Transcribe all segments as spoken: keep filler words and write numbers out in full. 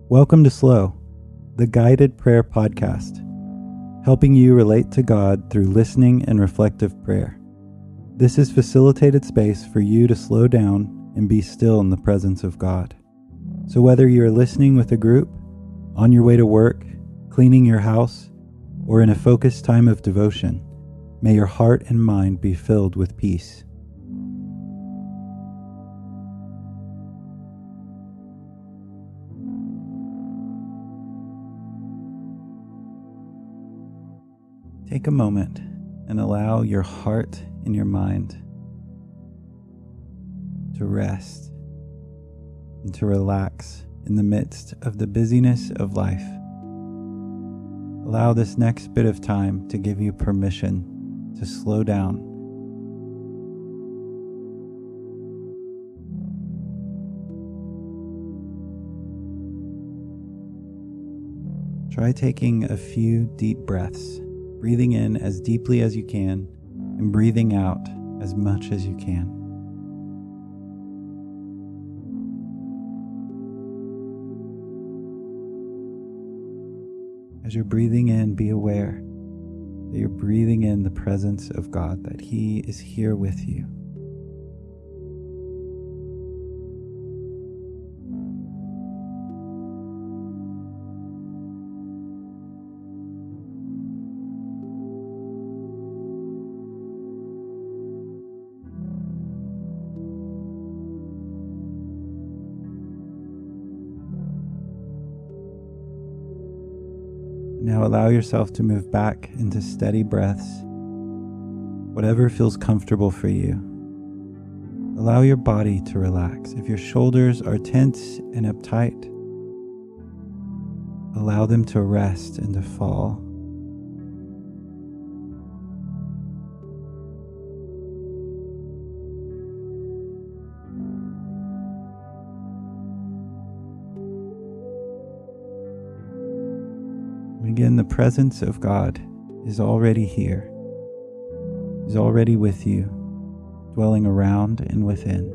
Welcome to Slow, the guided prayer podcast, helping you relate to God through listening and reflective prayer. This is facilitated space for you to slow down and be still in the presence of God. So whether you're listening with a group, on your way to work, cleaning your house, or in a focused time of devotion, may your heart and mind be filled with peace. Take a moment and allow your heart and your mind to rest and to relax in the midst of the busyness of life. Allow this next bit of time to give you permission to slow down. Try taking a few deep breaths, breathing in as deeply as you can and breathing out as much as you can. As you're breathing in, be aware that you're breathing in the presence of God, that He is here with you. Now allow yourself to move back into steady breaths, whatever feels comfortable for you. Allow your body to relax. If your shoulders are tense and uptight, allow them to rest and to fall. Again, the presence of God is already here. He's already with you, dwelling around and within.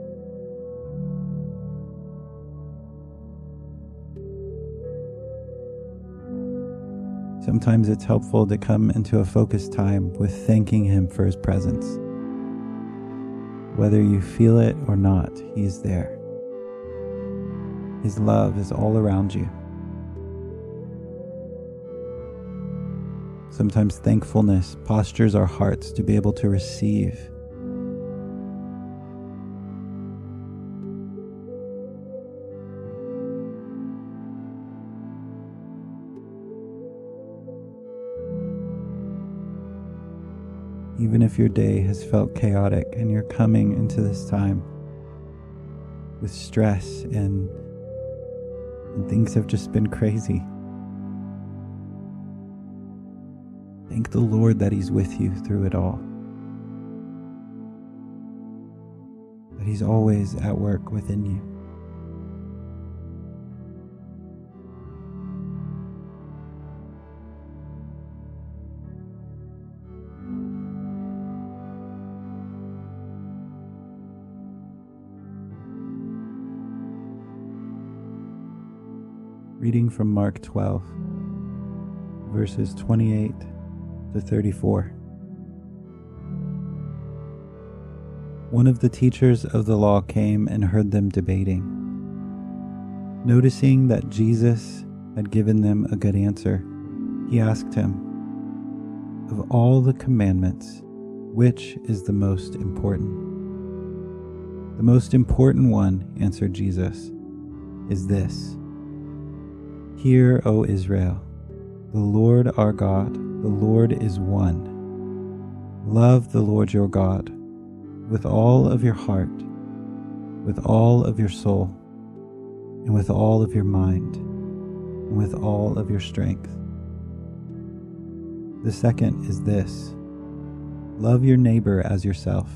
Sometimes it's helpful to come into a focused time with thanking Him for His presence. Whether you feel it or not, He is there. His love is all around you. Sometimes thankfulness postures our hearts to be able to receive. Even if your day has felt chaotic and you're coming into this time with stress and, and things have just been crazy, thank the Lord that He's with you through it all. That He's always at work within you. Reading from Mark twelve, verses twenty-eight to thirty-four. One of the teachers of the law came and heard them debating. Noticing that Jesus had given them a good answer, he asked him, "Of all the commandments, which is the most important?" "The most important one," answered Jesus, "is this: Hear, O Israel, the Lord our God, the Lord is one. Love the Lord your God with all of your heart, with all of your soul, and with all of your mind, and with all of your strength. The second is this: love your neighbor as yourself.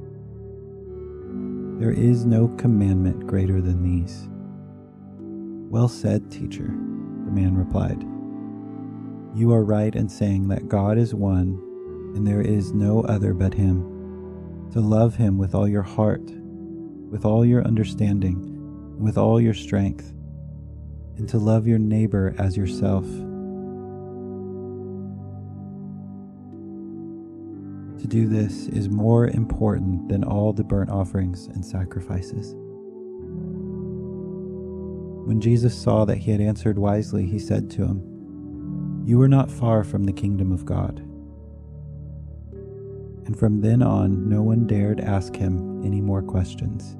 There is no commandment greater than these." "Well said, teacher," the man replied. "You are right in saying that God is one and there is no other but Him. To love Him with all your heart, with all your understanding, and with all your strength and to love your neighbor as yourself. To do this is more important than all the burnt offerings and sacrifices. When Jesus saw that he had answered wisely, he said to him, "You are not far from the kingdom of God." And from then on, no one dared ask him any more questions.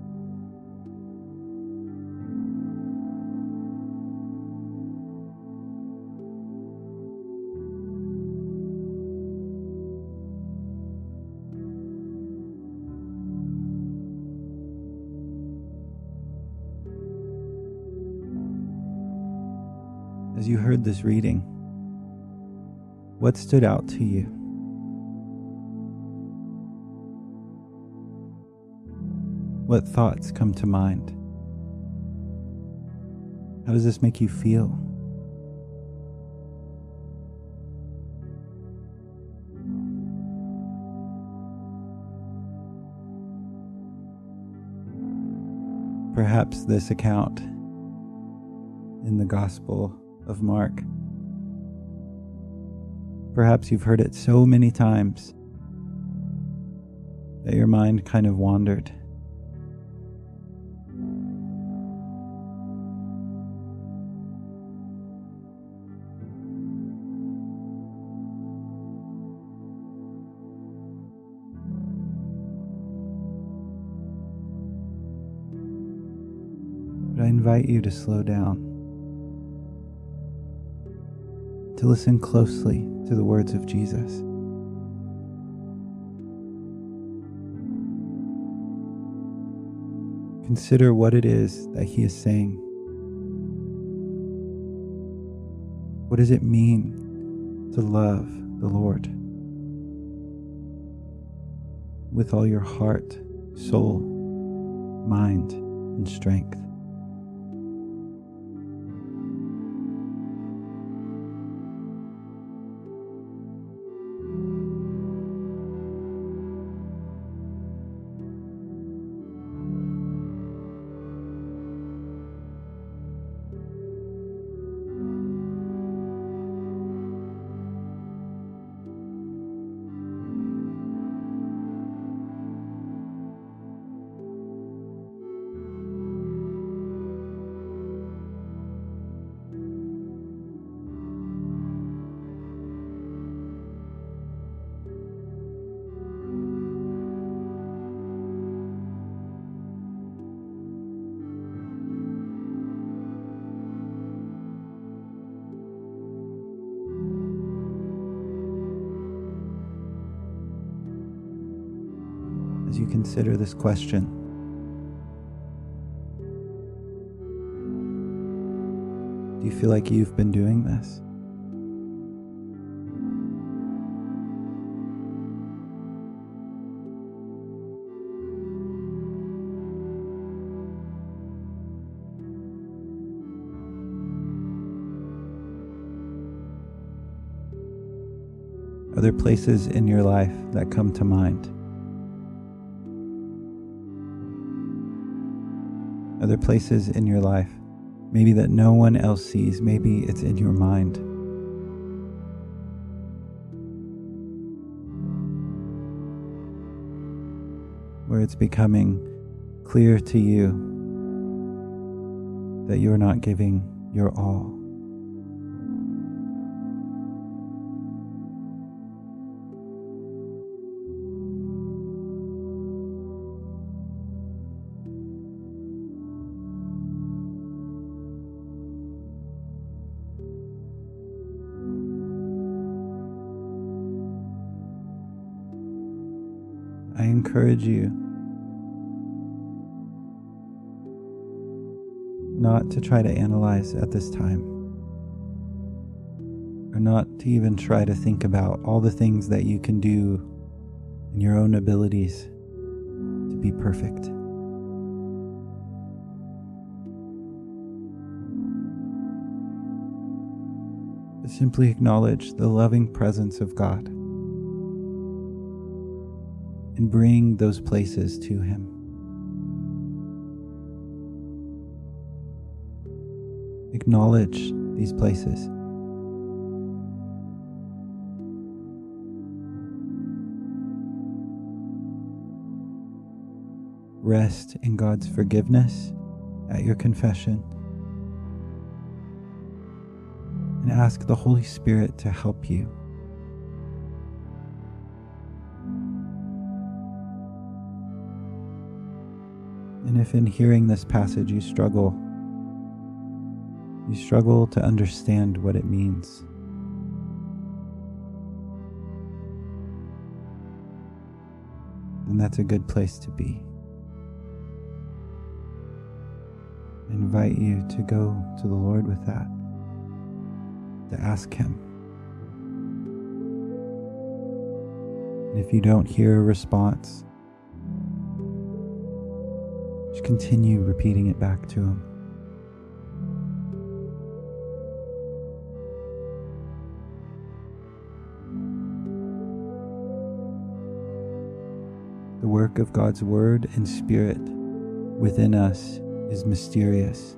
As you heard this reading, what stood out to you? What thoughts come to mind? How does this make you feel? Perhaps this account in the Gospel of Mark, perhaps you've heard it so many times that your mind kind of wandered. But I invite you to slow down, to listen closely to the words of Jesus. Consider what it is that he is saying. What does it mean to love the Lord with all your heart, soul, mind, and strength? As you consider this question, do you feel like you've been doing this? Are there places in your life that come to mind? Are there places in your life, maybe that no one else sees, maybe it's in your mind, where it's becoming clear to you that you're not giving your all? I encourage you not to try to analyze at this time, or not to even try to think about all the things that you can do in your own abilities to be perfect. But simply acknowledge the loving presence of God and bring those places to Him. Acknowledge these places. Rest in God's forgiveness at your confession, and ask the Holy Spirit to help you. And if in hearing this passage you struggle, you struggle to understand what it means, then that's a good place to be. I invite you to go to the Lord with that, to ask Him. And if you don't hear a response, just continue repeating it back to Him. The work of God's Word and Spirit within us is mysterious.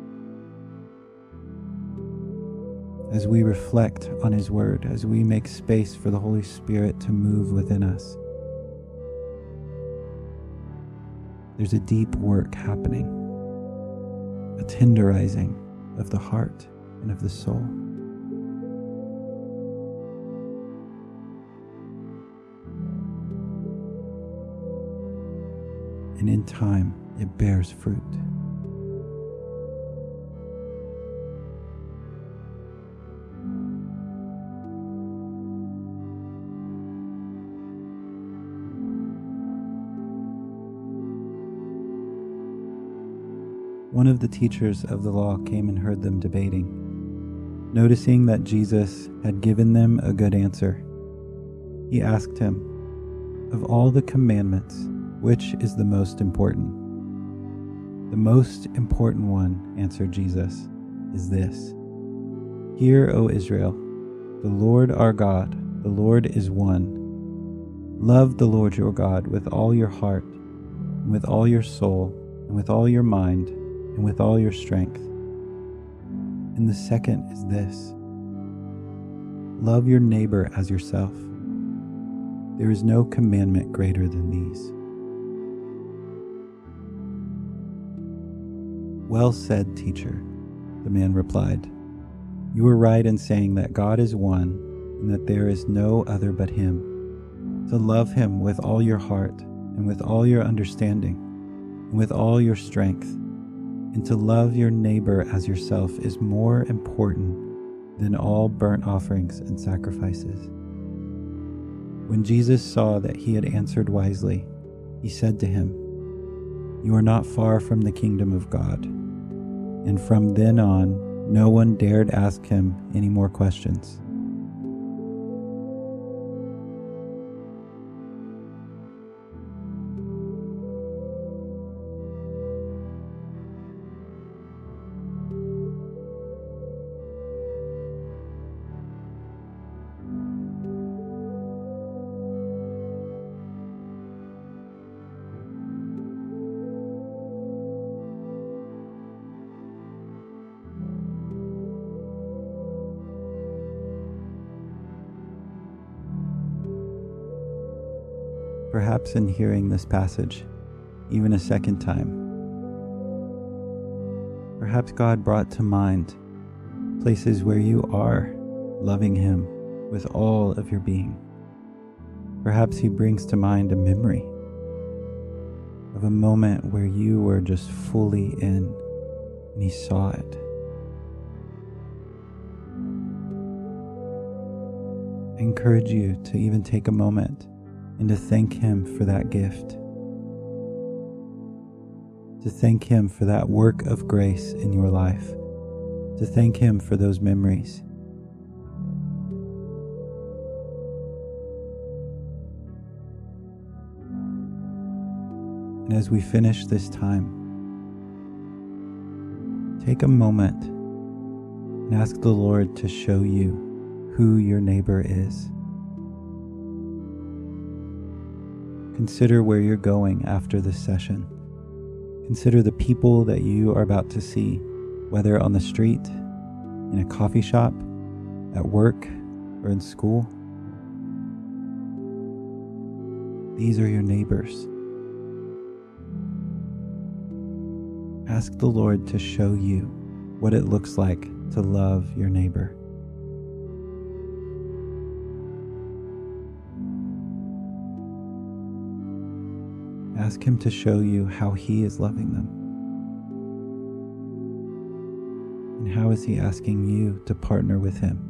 As we reflect on His Word, as we make space for the Holy Spirit to move within us, there's a deep work happening, a tenderizing of the heart and of the soul. And in time, it bears fruit. One of the teachers of the law came and heard them debating. Noticing that Jesus had given them a good answer, he asked him, "Of all the commandments, which is the most important?" "The most important one," answered Jesus, "is this: Hear, O Israel, the Lord our God, the Lord is one. Love the Lord your God with all your heart, and with all your soul, and with all your mind, and with all your strength. And the second is this: Love your neighbor as yourself. There is no commandment greater than these." "Well said, teacher," the man replied. "You are right in saying that God is one, and that there is no other but Him. To love Him with all your heart, and with all your understanding, and with all your strength, and to love your neighbor as yourself is more important than all burnt offerings and sacrifices." When Jesus saw that he had answered wisely, he said to him, "You are not far from the kingdom of God." And from then on, no one dared ask him any more questions. Perhaps in hearing this passage, even a second time, perhaps God brought to mind places where you are loving Him with all of your being. Perhaps He brings to mind a memory of a moment where you were just fully in and He saw it. I encourage you to even take a moment and to thank Him for that gift, to thank Him for that work of grace in your life, to thank Him for those memories. And as we finish this time, take a moment and ask the Lord to show you who your neighbor is. Consider where you're going after this session. Consider the people that you are about to see whether on the street, in a coffee shop, at work, or in school. These are your neighbors. Ask the Lord to show you what it looks like to love your neighbor. Ask Him to show you how He is loving them. And how is He asking you to partner with Him?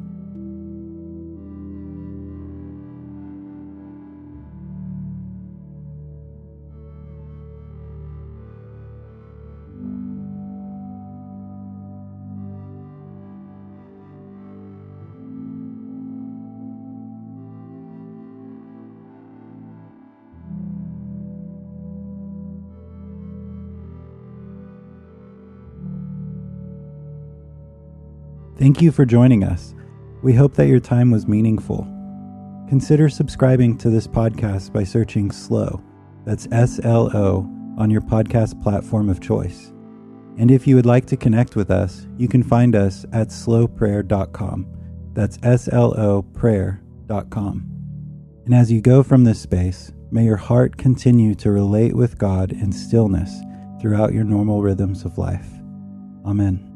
Thank you for joining us. We hope that your time was meaningful. Consider subscribing to this podcast by searching SLO, that's S L O, on your podcast platform of choice. And if you would like to connect with us, you can find us at slow prayer dot com. That's S L O prayer dot com. And as you go from this space, may your heart continue to relate with God in stillness throughout your normal rhythms of life. Amen.